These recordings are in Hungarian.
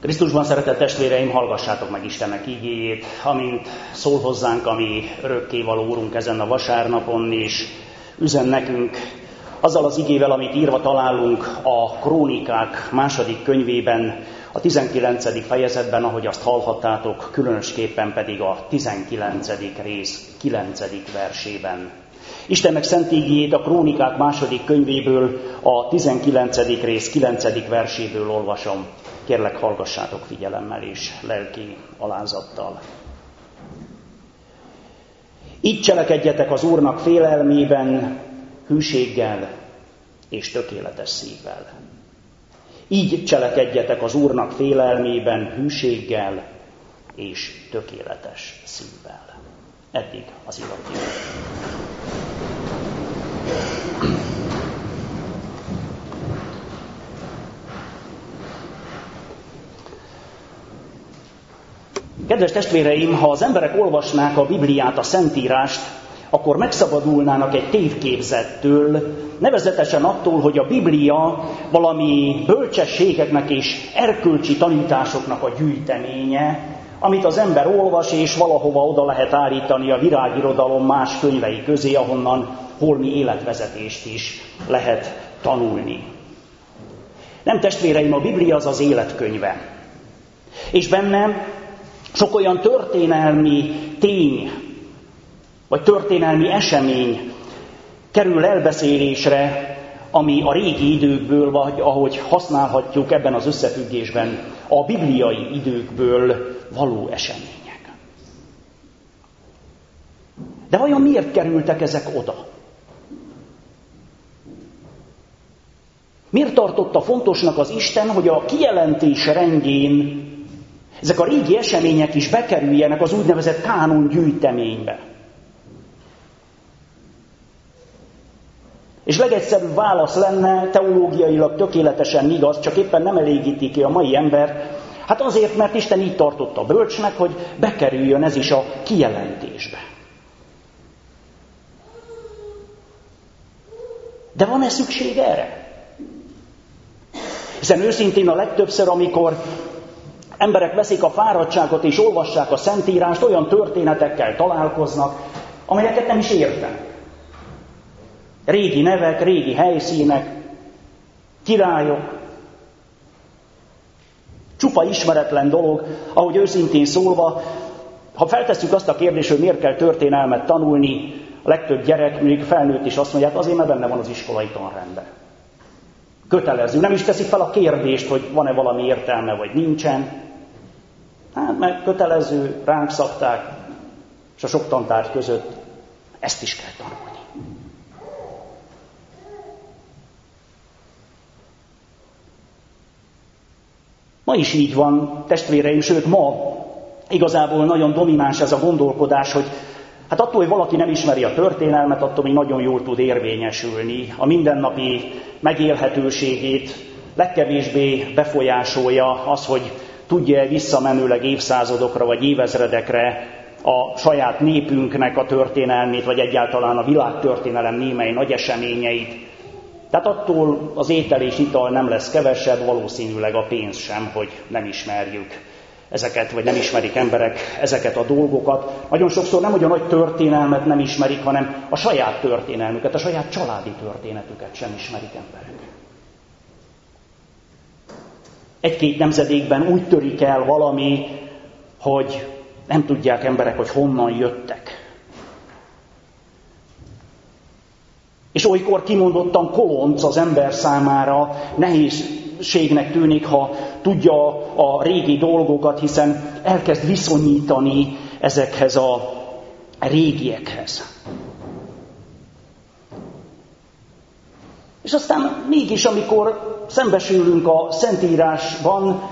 Krisztusban szeretett testvéreim, hallgassátok meg Istennek igéjét, amint szól hozzánk a mi örökkévaló Úrunk ezen a vasárnapon, és üzen nekünk azzal az igével, amit írva találunk a Krónikák második könyvében, a 19. fejezetben, ahogy azt hallhattátok, különösképpen pedig a 19. rész 9. versében. Istennek szent igéjét a Krónikák második könyvéből, a 19. rész 9. verséből olvasom. Kérlek, hallgassátok figyelemmel és lelki alázattal. Így cselekedjetek az Úrnak félelmében, hűséggel és tökéletes szívvel. Így cselekedjetek az Úrnak félelmében, hűséggel és tökéletes szívvel. Eddig az iratig. Kedves testvéreim, ha az emberek olvasnák a Bibliát, a Szentírást, akkor megszabadulnának egy tévképzettől, nevezetesen attól, hogy a Biblia valami bölcsességeknek és erkölcsi tanításoknak a gyűjteménye, amit az ember olvas, és valahova oda lehet állítani a virágirodalom más könyvei közé, ahonnan holmi életvezetést is lehet tanulni. Nem, testvéreim, a Biblia az életkönyve. És benne sok olyan történelmi tény, vagy történelmi esemény kerül elbeszélésre, ami a régi időkből, vagy ahogy használhatjuk ebben az összefüggésben, a bibliai időkből való események. De vajon miért kerültek ezek oda? Miért tartotta fontosnak az Isten, hogy a kijelentés rendjén ezek a régi események is bekerüljenek az úgynevezett kánon gyűjteménybe? És legegyszerűbb válasz lenne, teológiailag tökéletesen igaz, csak éppen nem elégíti ki a mai ember. Hát azért, mert Isten így tartotta bölcsnek, hogy bekerüljön ez is a kijelentésbe. De van-e szükség erre? Hiszen őszintén a legtöbbször, amikor emberek veszik a fáradtságot és olvassák a Szentírást, olyan történetekkel találkoznak, amelyeket nem is értenek. Régi nevek, régi helyszínek, királyok, csupa ismeretlen dolog, ahogy őszintén szólva, ha feltesszük azt a kérdést, hogy miért kell történelmet tanulni, a legtöbb gyerek, még felnőtt is azt mondja, hát azért, mert benne van az iskolai tanrendben. Kötelező. Nem is teszik fel a kérdést, hogy van-e valami értelme, vagy nincsen. Hát, mert kötelező, ránk szabták, és a sok tantárgy között ezt is kell tanulni. Ma is így van, testvéreim, sőt ma igazából nagyon domináns ez a gondolkodás, hogy hát attól, hogy valaki nem ismeri a történelmet, attól még nagyon jól tud érvényesülni. A mindennapi megélhetőségét legkevésbé befolyásolja az, hogy tudja visszamenőleg évszázadokra vagy évezredekre a saját népünknek a történelmét, vagy egyáltalán a világtörténelem némely nagy eseményeit. Tehát attól az étel és ital nem lesz kevesebb, valószínűleg a pénz sem, hogy nem ismerjük ezeket, vagy nem ismerik emberek ezeket a dolgokat. Nagyon sokszor nem hogy a nagy történelmet nem ismerik, hanem a saját történelmüket, a saját családi történetüket sem ismerik emberek. Egy-két nemzedékben úgy törik el valami, hogy nem tudják emberek, hogy honnan jöttek. És olykor kimondottan kolonc az ember számára, nehézségnek tűnik, ha tudja a régi dolgokat, hiszen elkezd viszonyítani ezekhez a régiekhez. És aztán mégis, amikor szembesülünk a Szentírásban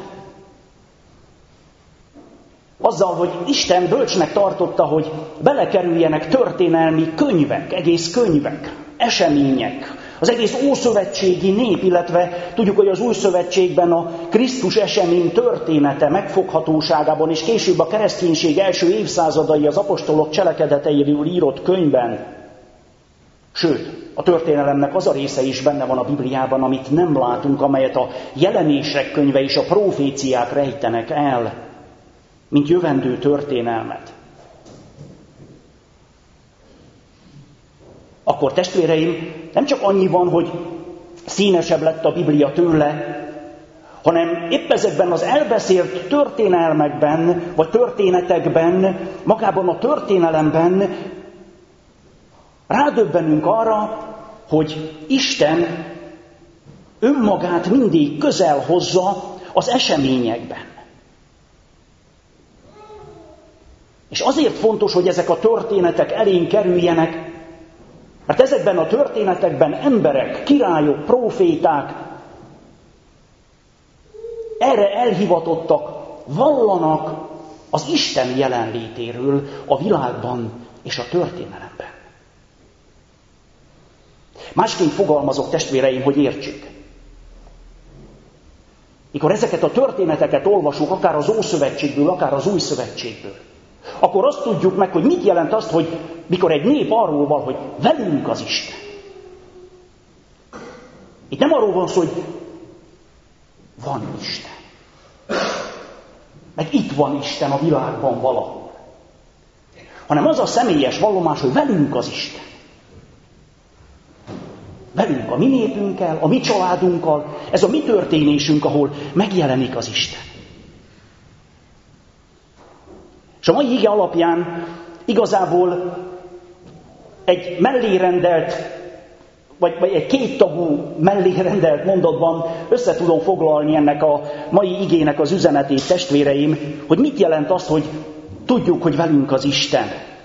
azzal, hogy Isten bölcsnek tartotta, hogy belekerüljenek történelmi könyvek, egész könyvek, események, az egész ószövetségi nép, illetve tudjuk, hogy az új szövetségben a Krisztus esemény története megfoghatóságában, és később a kereszténység első évszázadai az apostolok cselekedeteiről írott könyvben, sőt, a történelemnek az a része is benne van a Bibliában, amit nem látunk, amelyet a jelenések könyve és a proféciák rejtenek el, mint jövendő történelmet. Akkor testvéreim, nem csak annyi van, hogy színesebb lett a Biblia tőle, hanem épp ezekben az elbeszélt történelmekben, vagy történetekben, magában a történelemben rádöbbenünk arra, hogy Isten önmagát mindig közel hozza az eseményekben. És azért fontos, hogy ezek a történetek elénk kerüljenek, mert ezekben a történetekben emberek, királyok, próféták erre elhivatottak, vallanak az Isten jelenlétéről a világban és a történelemben. Másként fogalmazok, testvéreim, hogy értsük. Mikor ezeket a történeteket olvasunk, akár az Ószövetségből, akár az Új Szövetségből, akkor azt tudjuk meg, hogy mit jelent azt, hogy mikor egy nép arról van, hogy velünk az Isten. Itt nem arról van szó, hogy van Isten. Meg itt van Isten a világban valahol. Hanem az a személyes vallomás, hogy velünk az Isten. Velünk a mi népünkkel, a mi családunkkal, ez a mi történésünk, ahol megjelenik az Isten. És a mai ige alapján igazából egy mellérendelt, vagy egy kéttagú mellérendelt mondatban össze tudom foglalni ennek a mai igének az üzenetét, testvéreim, hogy mit jelent az, hogy tudjuk, hogy velünk az Isten.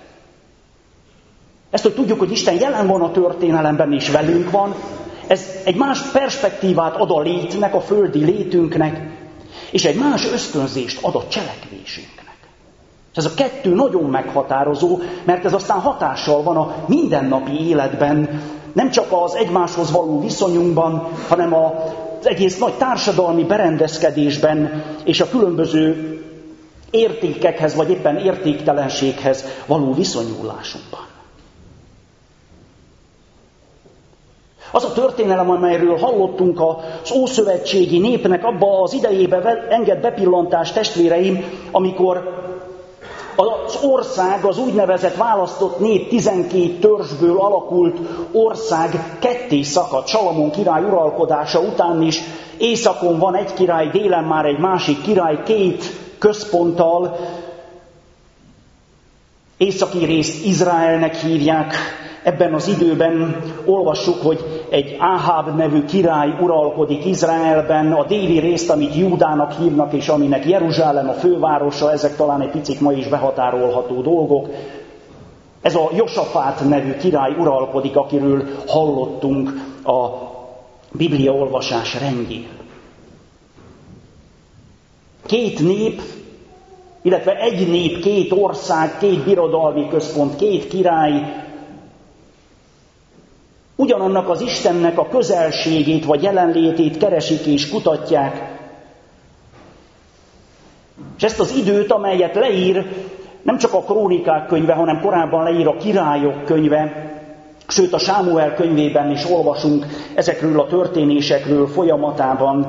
Ezt, hogy tudjuk, hogy Isten jelen van a történelemben és velünk van, ez egy más perspektívát ad a létnek, a földi létünknek, és egy más ösztönzést ad a cselekvésünknek. És ez a kettő nagyon meghatározó, mert ez aztán hatással van a mindennapi életben, nem csak az egymáshoz való viszonyunkban, hanem az egész nagy társadalmi berendezkedésben és a különböző értékekhez, vagy éppen értéktelenséghez való viszonyulásunkban. Az a történelem, amelyről hallottunk az ószövetségi népnek abba az idejébe enged bepillantást, testvéreim, amikor az ország, az úgynevezett választott nép 12 törzsből alakult ország ketté szakadt Salamon király uralkodása után is. Északon van egy király, délen már egy másik király, két központtal. Északi részt Izraelnek hívják. Ebben az időben olvassuk, hogy egy Áháb nevű király uralkodik Izraelben, a déli részt, amit Júdának hívnak, és aminek Jeruzsálem a fővárosa, ezek talán egy picit ma is behatárolható dolgok. Ez a Josafát nevű király uralkodik, akiről hallottunk a Biblia olvasás rendjén. Két nép, illetve egy nép, két ország, két birodalmi központ, két király, ugyanannak az Istennek a közelségét vagy jelenlétét keresik és kutatják. És ezt az időt, amelyet leír, nem csak a Krónikák könyve, hanem korábban leír a Királyok könyve, sőt a Sámuel könyvében is olvasunk ezekről a történésekről folyamatában.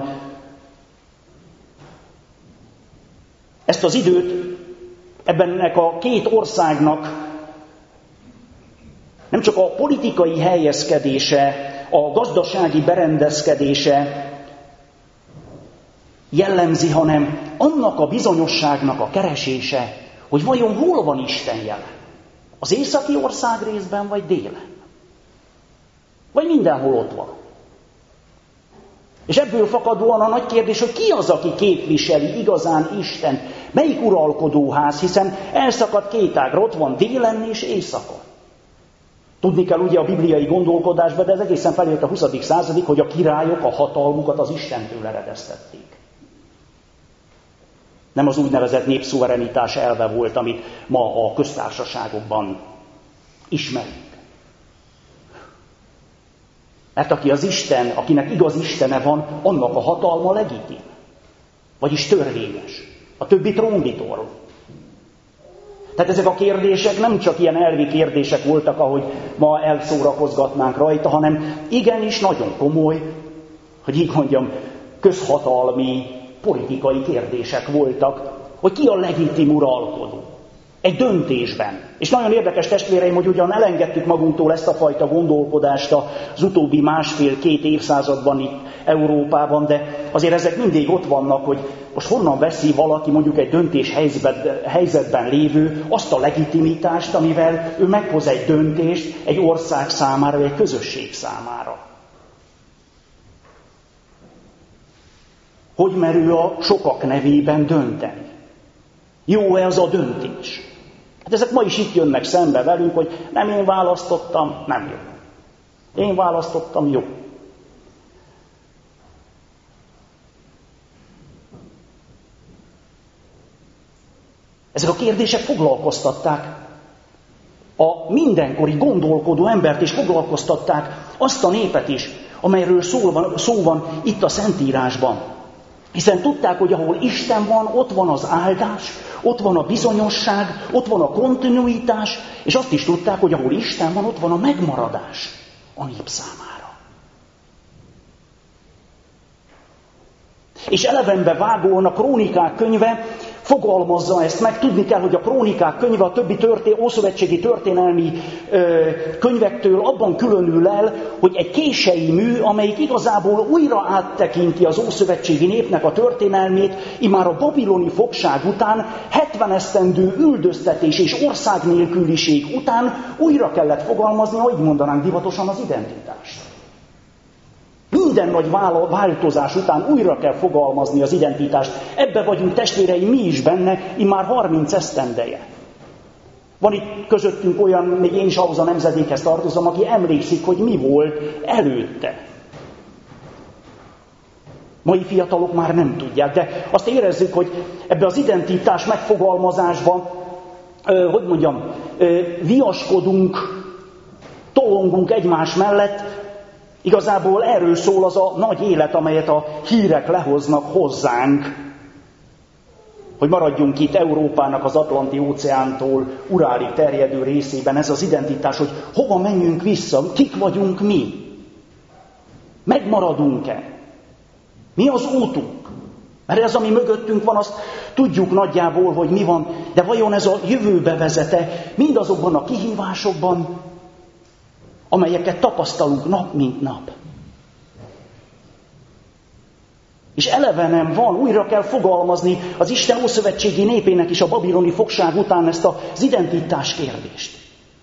Ezt az időt ebbennek a két országnak nem csak a politikai helyezkedése, a gazdasági berendezkedése jellemzi, hanem annak a bizonyosságnak a keresése, hogy vajon hol van Isten jelen? Az északi ország részben, vagy délen? Vagy mindenhol ott van? És ebből fakadóan a nagy kérdés, hogy ki az, aki képviseli igazán Istent? Melyik uralkodóház? Hiszen elszakadt két ágra, ott van délen és északon. Tudni kell ugye a bibliai gondolkodásban, de ez egészen felért a 20. századig, hogy a királyok a hatalmukat az Istentől eredeztették. Nem az úgynevezett népszuverenitás elve volt, amit ma a köztársaságokban ismerünk. Mert aki az Isten, akinek igaz Istene van, annak a hatalma legitim. Vagyis törvényes. A többi trónvitorl. Tehát ezek a kérdések nem csak ilyen elvi kérdések voltak, ahogy ma elszórakozgatnánk rajta, hanem igenis nagyon komoly, hogy így mondjam, közhatalmi, politikai kérdések voltak, hogy ki a legitim uralkodó. Egy döntésben. És nagyon érdekes, testvéreim, hogy ugyan elengedtük magunktól ezt a fajta gondolkodást az utóbbi 1,5-2 évszázadban itt Európában, de azért ezek mindig ott vannak, hogy most honnan veszi valaki, mondjuk egy döntés helyzetben lévő, azt a legitimitást, amivel ő meghoz egy döntést egy ország számára, vagy egy közösség számára. Hogy merő a sokak nevében dönteni? Jó-e az a döntés? Hát ezek ma is itt jönnek szembe velünk, hogy nem én választottam, nem jó. Én választottam, jó. Ezek a kérdések foglalkoztatták a mindenkori gondolkodó embert, és foglalkoztatták azt a népet is, amelyről szó van itt a Szentírásban. Hiszen tudták, hogy ahol Isten van, ott van az áldás, ott van a bizonyosság, ott van a kontinuitás, és azt is tudták, hogy ahol Isten van, ott van a megmaradás a nép számára. És elevenbe vágóan a Krónikák könyve fogalmazza ezt meg. Tudni kell, hogy a Krónikák könyve a többi ószövetségi történelmi könyvektől abban különül el, hogy egy kései mű, amelyik igazából újra áttekinti az ószövetségi népnek a történelmét, immár a babiloni fogság után, 70 esztendő üldöztetés és országnélküliség után újra kellett fogalmazni, ahogy mondanánk divatosan, az identitást. Minden nagy változás után újra kell fogalmazni az identitást. Ebbe vagyunk, testvéreim, mi is benne, immár 30 esztendeje. Van itt közöttünk olyan, még én is ahhoz a nemzedékhez tartozom, aki emlékszik, hogy mi volt előtte. Mai fiatalok már nem tudják, de azt érezzük, hogy ebbe az identitás megfogalmazásban, viaskodunk, tolongunk egymás mellett. Igazából erről szól az a nagy élet, amelyet a hírek lehoznak hozzánk, hogy maradjunk itt Európának az Atlanti-óceántól Urálig terjedő részében. Ez az identitás, hogy hova menjünk vissza, kik vagyunk mi, megmaradunk-e, mi az útunk. Mert ez, ami mögöttünk van, azt tudjuk nagyjából, hogy mi van, de vajon ez a jövőbe vezete mindazokban a kihívásokban, amelyeket tapasztalunk nap mint nap. És elevenen van, újra kell fogalmazni az Isten ószövetségi népének is a babiloni fogság után ezt az identitás kérdést.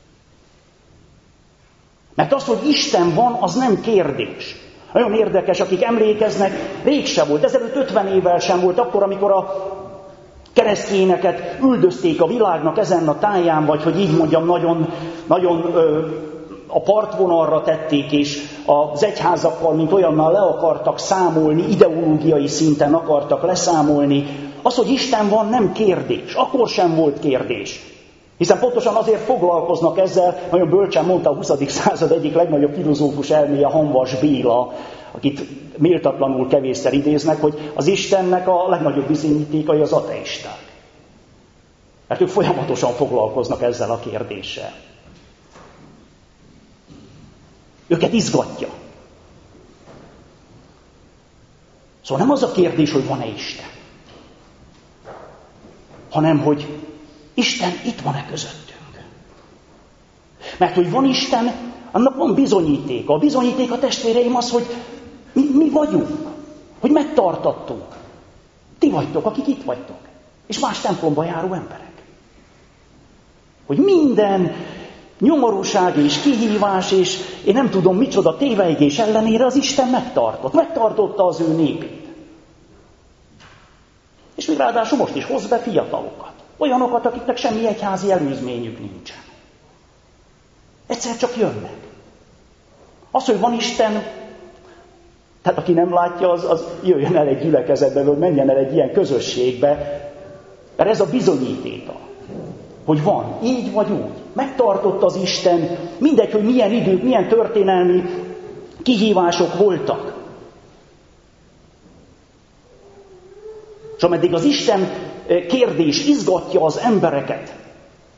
Mert az, hogy Isten van, az nem kérdés. Nagyon érdekes, akik emlékeznek, rég sem volt, ezelőtt 50 évvel sem volt, akkor, amikor a keresztényeket üldözték a világnak ezen a táján, vagy hogy így mondjam, nagyon a partvonalra tették, és az egyházakkal, mint olyannal le akartak számolni, ideológiai szinten akartak leszámolni. Az, hogy Isten van, nem kérdés. Akkor sem volt kérdés. Hiszen pontosan azért foglalkoznak ezzel, nagyon bölcsen mondta a 20. század egyik legnagyobb filozófus elméje, Hamvas Béla, akit méltatlanul kevésszer idéznek, hogy az Istennek a legnagyobb bizonyítékai az ateisták. Mert ők folyamatosan foglalkoznak ezzel a kérdéssel. Őket izgatja. Szóval nem az a kérdés, hogy van-e Isten, hanem, hogy Isten itt van-e közöttünk. Mert hogy van Isten, annak van bizonyítéka. A bizonyíték, a testvéreim, az, hogy mi vagyunk, hogy megtartattunk. Ti vagytok, akik itt vagytok, és más templomba járó emberek. Hogy minden nyomorúság és kihívás, és én nem tudom micsoda tévejgés ellenére az Isten megtartotta az ő népét. És még ráadásul most is hoz be fiatalokat, olyanokat, akiknek semmi egyházi előzményük nincsen. Egyszer csak jönnek. Az, hogy van Isten, tehát aki nem látja, az jöjjön el egy gyülekezetbe, vagy menjen el egy ilyen közösségbe, mert ez a bizonyítéka, hogy van, így vagy úgy. Megtartott az Isten, mindegy, hogy milyen idők, milyen történelmi kihívások voltak. És ameddig az Isten kérdés izgatja az embereket,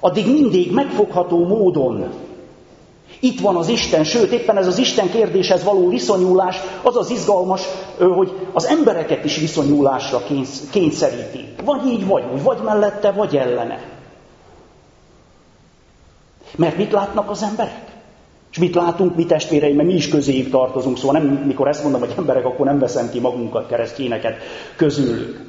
addig mindig megfogható módon itt van az Isten, sőt, éppen ez az Isten kérdéshez való viszonyulás, az az izgalmas, hogy az embereket is viszonyulásra kényszeríti. Vagy így, vagy úgy, vagy mellette, vagy ellene. Mert mit látnak az emberek? És mit látunk mi testvéreim, mert mi is közéjük tartozunk, szóval nem, mikor ezt mondom, hogy emberek, akkor nem veszem ki magunkat, keresztényeket közülük.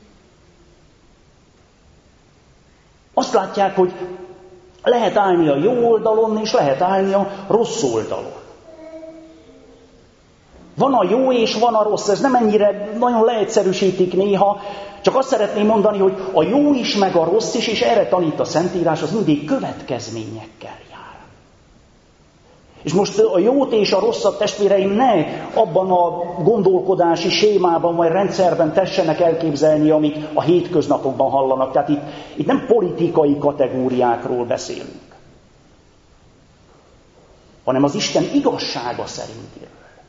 Azt látják, hogy lehet állni a jó oldalon, és lehet állni a rossz oldalon. Van a jó és van a rossz, ez nem ennyire, nagyon leegyszerűsítik néha, csak azt szeretném mondani, hogy a jó is, meg a rossz is, és erre tanít a Szentírás, az mindig következményekkel jár. És most a jót és a rosszat, testvéreim, ne abban a gondolkodási sémában vagy rendszerben tessenek elképzelni, amik a hétköznapokban hallanak. Tehát itt nem politikai kategóriákról beszélünk, hanem az Isten igazsága szerintiről.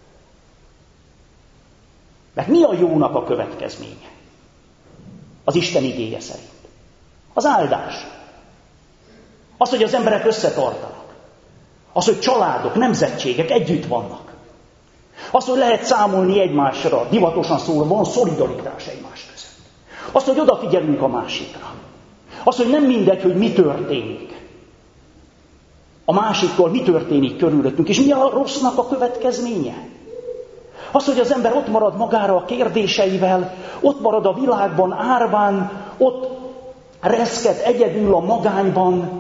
Mert mi a jónak a következménye? Az Isten igéje szerint. Az áldás. Az, hogy az emberek összetartanak. Az, hogy családok, nemzetségek együtt vannak. Az, hogy lehet számolni egymásra, divatosan szólva, van szolidaritás egymás között. Az, hogy odafigyelünk a másikra. Az, hogy nem mindegy, hogy mi történik. A másiktól mi történik körülöttünk, és mi a rossznak a következménye. Az, hogy az ember ott marad magára a kérdéseivel, ott marad a világban árván, ott reszked egyedül a magányban,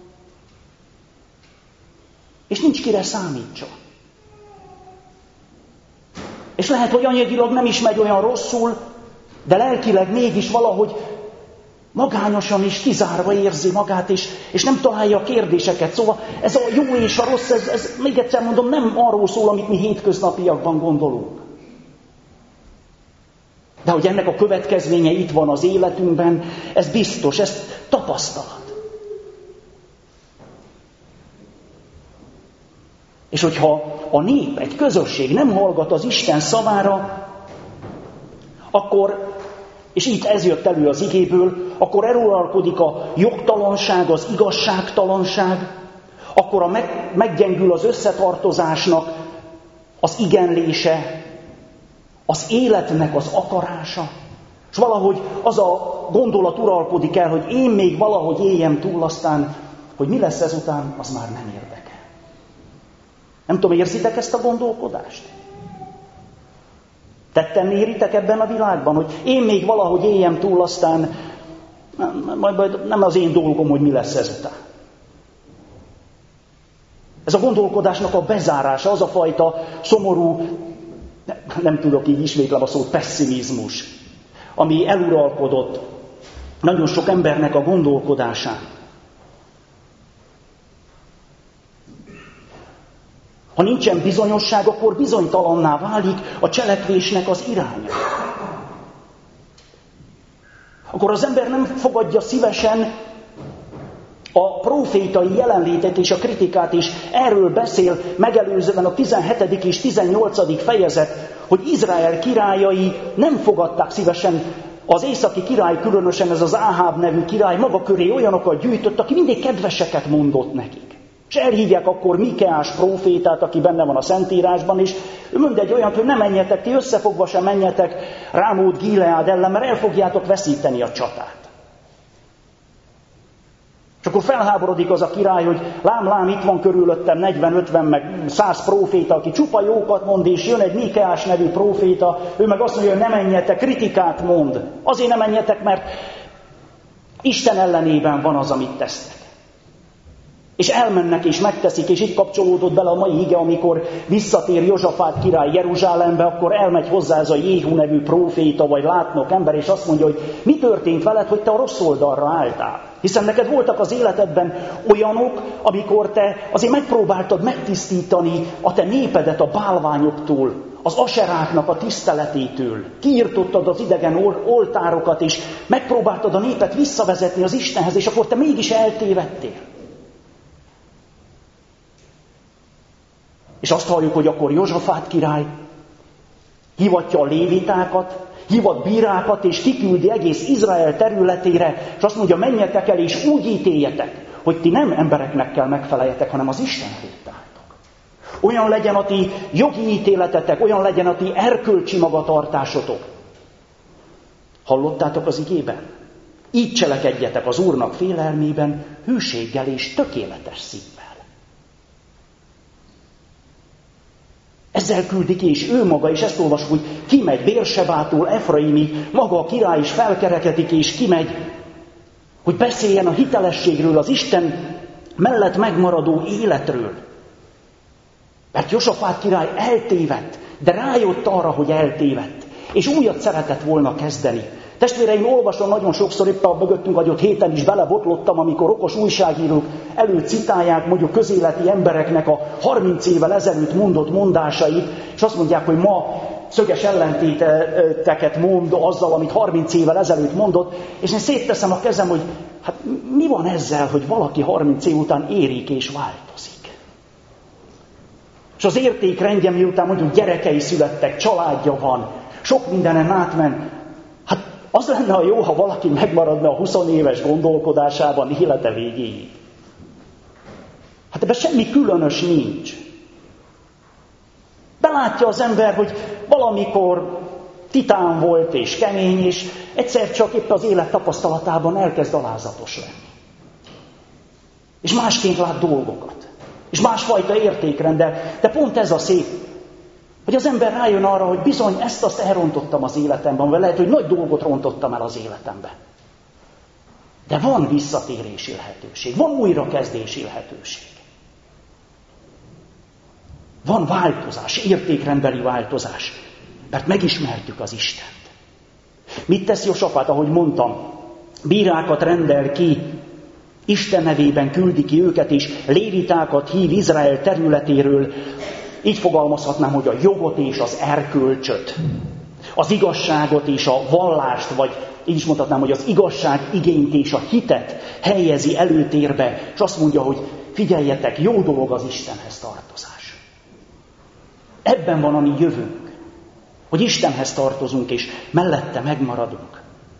és nincs kire számítson. És lehet, hogy anyagilag nem is megy olyan rosszul, de lelkileg mégis valahogy magányosan is kizárva érzi magát, és nem találja a kérdéseket. Szóval ez a jó és a rossz, ez még egyszer mondom, nem arról szól, amit mi hétköznapiakban gondolunk. De hogy ennek a következménye itt van az életünkben, ez biztos, ez tapasztalat. És hogyha a nép, egy közösség nem hallgat az Isten szavára, akkor, és itt ez jött elő az igéből, akkor eluralkodik a jogtalanság, az igazságtalanság, akkor meggyengül az összetartozásnak az igenlése, az életnek az akarása, és valahogy az a gondolat uralkodik el, hogy én még valahogy éljem túl, aztán, hogy mi lesz ezután, az már nem érdekel. Nem tudom, érzitek ezt a gondolkodást? Tetten éritek ebben a világban, hogy én még valahogy éljem túl, aztán majd nem az én dolgom, hogy mi lesz ezután. Ez a gondolkodásnak a bezárása, az a fajta szomorú, nem tudok így ismétlem a szót, pessimizmus, ami eluralkodott nagyon sok embernek a gondolkodásán. Ha nincsen bizonyosság, akkor bizonytalanná válik a cselekvésnek az iránya. Akkor az ember nem fogadja szívesen a prófétai jelenlétet és a kritikát, és erről beszél megelőzően a 17. és 18. fejezet, hogy Izrael királyai nem fogadták szívesen, az északi király, különösen ez az Áháb nevű király maga köré olyanokat gyűjtött, aki mindig kedveseket mondott nekik. És elhívják akkor Mikeás prófétát, aki benne van a Szentírásban, és ő mond egy olyat, hogy ne menjetek, ti összefogva sem menjetek Rámót Gileád ellen, mert el fogjátok veszíteni a csatát. És akkor felháborodik az a király, hogy lám, itt van körülöttem 40-50 meg 100 próféta, aki csupa jókat mond, és jön egy Mikeás nevű próféta, ő meg azt mondja, hogy ne menjetek, kritikát mond. Azért ne menjetek, mert Isten ellenében van az, amit tesztek. És elmennek és megteszik, és itt kapcsolódott bele a mai ige, amikor visszatér Jozsafát király Jeruzsálembe, akkor elmegy hozzá ez a Jéhu nevű próféta, vagy látnok ember, és azt mondja, hogy mi történt veled, hogy te a rossz oldalra álltál. Hiszen neked voltak az életedben olyanok, amikor te azért megpróbáltad megtisztítani a te népedet a bálványoktól, az aseráknak a tiszteletétől. Kiirtottad az idegen oltárokat, és megpróbáltad a népet visszavezetni az Istenhez, és akkor te mégis eltévedtél. És azt halljuk, hogy akkor Jozsafát király hivatja a lévitákat, hivat bírákat, és kiküldi egész Izrael területére, és azt mondja, menjetek el, és úgy ítéljetek, hogy ti nem embereknek kell megfeleljetek, hanem az Isten előtt álltok. Olyan legyen a ti jogi ítéletetek, olyan legyen a ti erkölcsi magatartásotok. Hallottátok az igében? Így cselekedjetek az Úrnak félelmében, hűséggel és tökéletes szívvel. Ezzel küldi ki, és ő maga, és ezt olvasjuk, hogy kimegy Bérsebától Efraimig, maga a király is felkerekedik, és kimegy, hogy beszéljen a hitelességről, az Isten mellett megmaradó életről. Mert Josafát király eltévedt, de rájött arra, hogy eltévedt, és újat szeretett volna kezdeni. Testvéreim, olvasom nagyon sokszor, éppen a mögöttünk hagyott héten is belebotlottam, amikor okos újságírók előcitálják mondjuk közéleti embereknek a 30 évvel ezelőtt mondott mondásait, és azt mondják, hogy ma szöges ellentéteket mond azzal, amit 30 évvel ezelőtt mondott, és én szétteszem a kezem, hogy hát mi van ezzel, hogy valaki 30 év után érik és változik. És az értékrendje, miután mondjuk gyerekei születtek, családja van, sok mindenen átment, hát az lenne a jó, ha valaki megmaradna a 20 éves gondolkodásában élete végéig. Hát ebben semmi különös nincs. Belátja az ember, hogy valamikor titán volt és kemény, és egyszer csak épp az élet tapasztalatában elkezd alázatos lenni. És másként lát dolgokat. És másfajta értékrendel. De pont ez a szép, hogy az ember rájön arra, hogy bizony ezt-azt elrontottam az életemben, vagy lehet, hogy nagy dolgot rontottam el az életemben. De van visszatérési lehetőség, van újrakezdési lehetőség. Van változás, értékrendbeli változás, mert megismertük az Istent. Mit tesz Josafát, ahogy mondtam? Bírákat rendel ki, Isten nevében küldi ki őket, és lévitákat hív Izrael területéről. Így fogalmazhatnám, hogy a jogot és az erkölcsöt, az igazságot és a vallást, vagy így is mondhatnám, hogy az igazság igényt és a hitet helyezi előtérbe, és azt mondja, hogy figyeljetek, jó dolog az Istenhez tartozás. Ebben van a mi jövőnk, hogy Istenhez tartozunk, és mellette megmaradunk.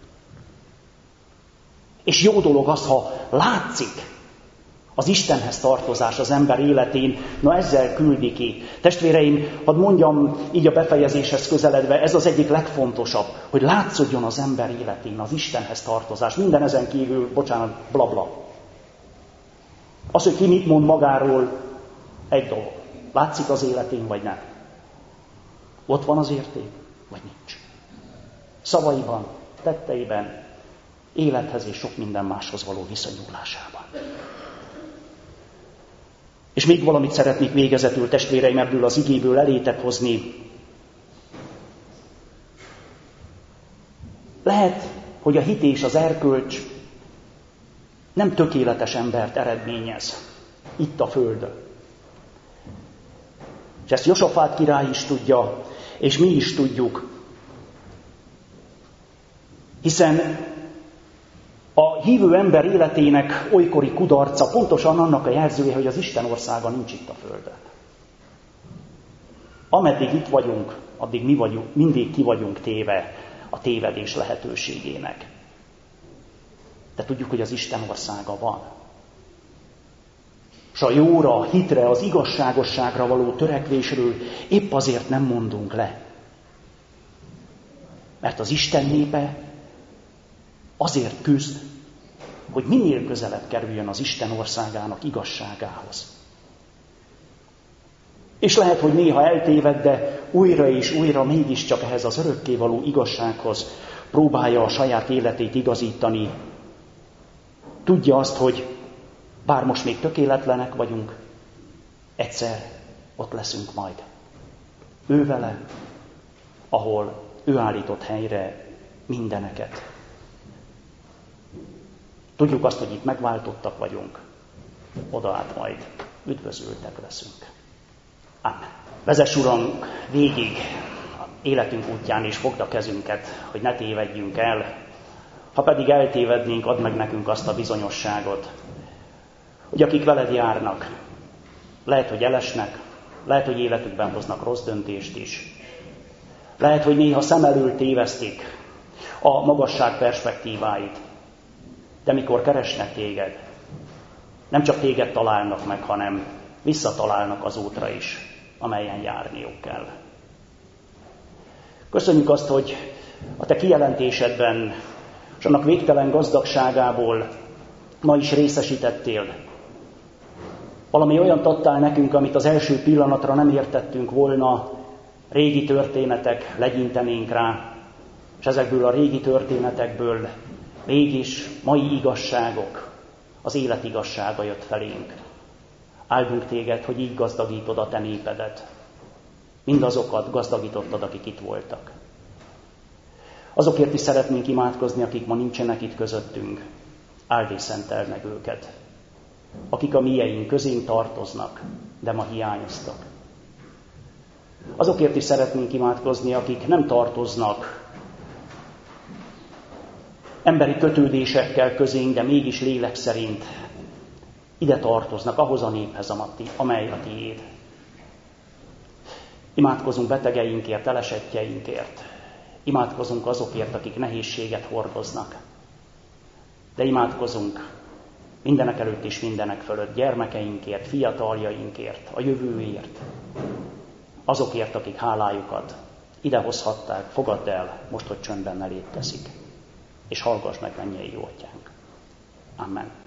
És jó dolog az, ha látszik az Istenhez tartozás az ember életén, na ezzel küldi ki. Testvéreim, hadd mondjam így a befejezéshez közeledve, ez az egyik legfontosabb, hogy látszódjon az ember életén az Istenhez tartozás. Minden ezen kívül, bocsánat, blabla. Az, hogy ki mit mond magáról, egy dolog. Látszik az életén, vagy nem? Ott van az érték, vagy nincs? Szavaiban, tetteiben, élethez és sok minden máshoz való viszonyulásában. És még valamit szeretnék végezetül, testvéreim, ebből az igéből elétek hozni. Lehet, hogy a hit és az erkölcs nem tökéletes embert eredményez itt a földön. És ezt Josafát király is tudja, és mi is tudjuk. Hiszen a hívő ember életének olykori kudarca pontosan annak a jelzője, hogy az Isten országa nincs itt a földön. Ameddig itt vagyunk, addig mi vagyunk, mindig ki vagyunk téve a tévedés lehetőségének. De tudjuk, hogy az Isten országa van. És a jóra, a hitre, az igazságosságra való törekvésről épp azért nem mondunk le. Mert az Isten népe azért küzd, hogy minél közelebb kerüljön az Isten országának igazságához. És lehet, hogy néha eltéved, de újra és újra mégiscsak ehhez az örökkévaló igazsághoz próbálja a saját életét igazítani. Tudja azt, hogy bár most még tökéletlenek vagyunk, egyszer ott leszünk majd. Ő vele, ahol ő állított helyre mindeneket. Tudjuk azt, hogy itt megváltottak vagyunk, oda át majd üdvözültek leszünk. Amen. Vezess, Uram, végig életünk útján és fogd a kezünket, hogy ne tévedjünk el. Ha pedig eltévednénk, add meg nekünk azt a bizonyosságot, hogy akik veled járnak, lehet, hogy elesnek, lehet, hogy életükben hoznak rossz döntést is. Lehet, hogy néha szem elől tévesztik a magasság perspektíváit. De mikor keresnek téged, nem csak téged találnak meg, hanem visszatalálnak az útra is, amelyen járniuk kell. Köszönjük azt, hogy a te kijelentésedben és annak végtelen gazdagságából ma is részesítettél. Valami olyat adtál nekünk, amit az első pillanatra nem értettünk volna, régi történetek, legyintenénk rá, és ezekből a régi történetekből mégis mai igazságok, az élet igazsága jött felénk. Áldunk téged, hogy így gazdagítod a te népedet. Mindazokat gazdagítottad, akik itt voltak. Azokért is szeretnénk imádkozni, akik ma nincsenek itt közöttünk. Áld és szenteld meg őket. Akik a mieink közénk tartoznak, de ma hiányoztak. Azokért is szeretnénk imádkozni, akik nem tartoznak emberi kötődésekkel közénk, de mégis lélek szerint ide tartoznak, ahhoz a néphez, amely a tiéd. Imádkozunk betegeinkért, elesettjeinkért. Imádkozunk azokért, akik nehézséget hordoznak. De imádkozunk mindenek előtt és mindenek fölött gyermekeinkért, fiataljainkért, a jövőért. Azokért, akik hálájukat idehozhatták, fogadd el, most, hogy csöndben eléd teszik. És hallgass meg, mennyei jó atyánk. Amen.